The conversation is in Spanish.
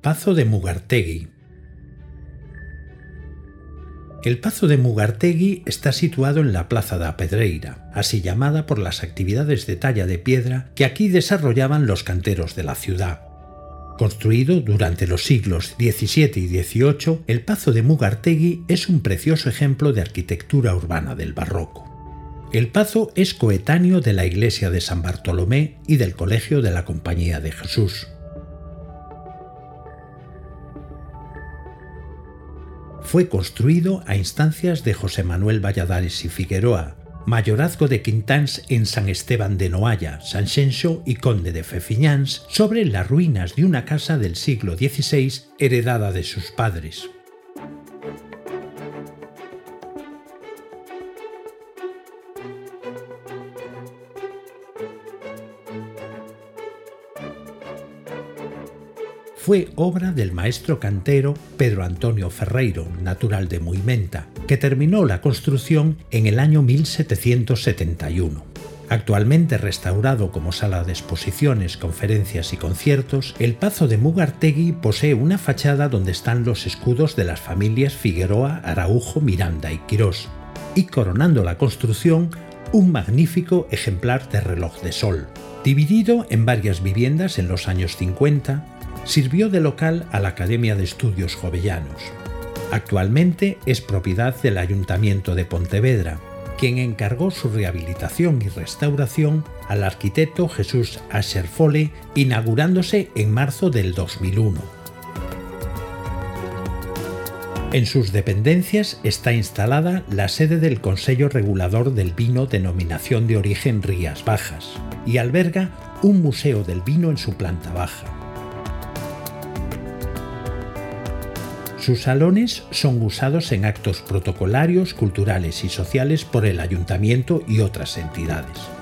Pazo de Mugartegui. El Pazo de Mugartegui está situado en la Plaza da Pedreira, así llamada por las actividades de talla de piedra que aquí desarrollaban los canteros de la ciudad. Construido durante los siglos XVII y XVIII, el Pazo de Mugartegui es un precioso ejemplo de arquitectura urbana del barroco. El Pazo es coetáneo de la iglesia de San Bartolomé y del Colegio de la Compañía de Jesús. Fue construido a instancias de José Manuel Valladares y Figueroa, mayorazgo de Quintáns en San Esteban de Noalla, Sanxenxo y conde de Fefiñáns, sobre las ruinas de una casa del siglo XVI heredada de sus padres. Fue obra del maestro cantero Pedro Antonio Ferreiro, natural de Muimenta, que terminó la construcción en el año 1771. Actualmente restaurado como sala de exposiciones, conferencias y conciertos, el Pazo de Mugartegui posee una fachada donde están los escudos de las familias Figueroa, Araujo, Miranda y Quirós, y coronando la construcción, un magnífico ejemplar de reloj de sol. Dividido en varias viviendas en los años 50, sirvió de local a la Academia de Estudios Jovellanos. Actualmente es propiedad del Ayuntamiento de Pontevedra, quien encargó su rehabilitación y restauración al arquitecto Jesús Ascherfole, inaugurándose en marzo del 2001. En sus dependencias está instalada la sede del Consello Regulador del Vino Denominación de Origen Rías Bajas y alberga un museo del vino en su planta baja. Sus salones son usados en actos protocolarios, culturales y sociales por el ayuntamiento y otras entidades.